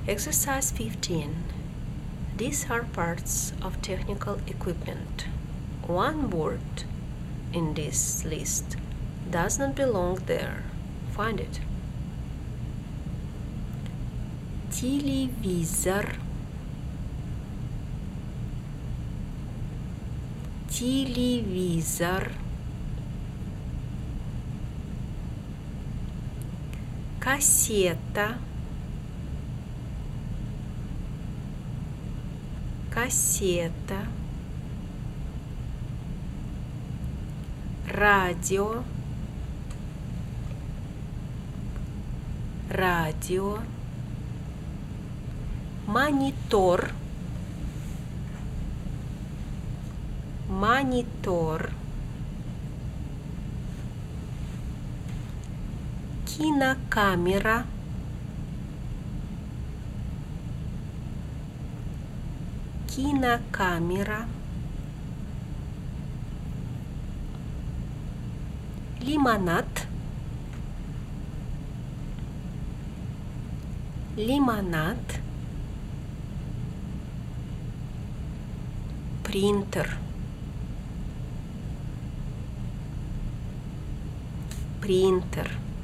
Exercise 15. These are parts of technical equipment. One word in this list does not belong there. Find it. Телевизор. Телевизор. Кассета. Кассета. Радио. Радио. Монитор. Монитор. Кинокамера. Кинокамера. Лимонад. Лимонад. Принтер. Принтер.